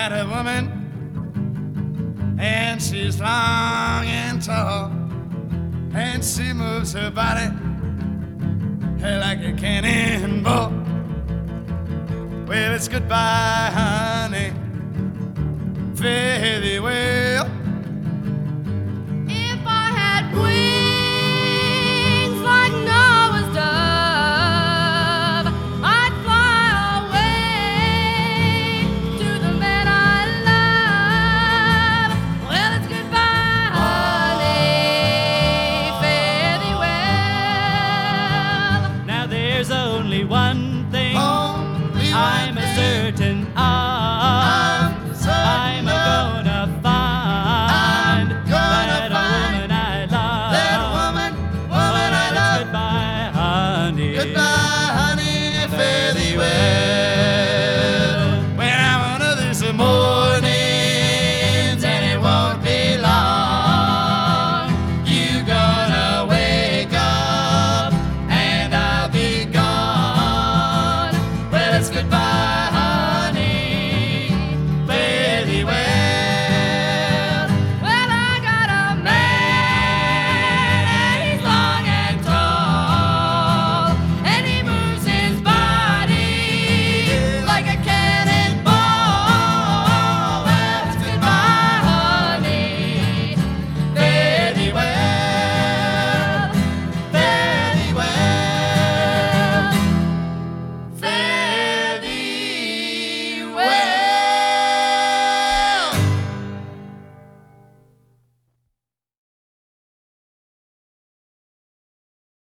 got a woman, and she's long and tall, and she moves her body like a cannonball. Well, it's goodbye, honey, fare thee well. If I had wings like Noah's dove, I'd fly away to the man I love. Well, it's goodbye, honey, fare thee well. Now there's only one thing Only one I'm thing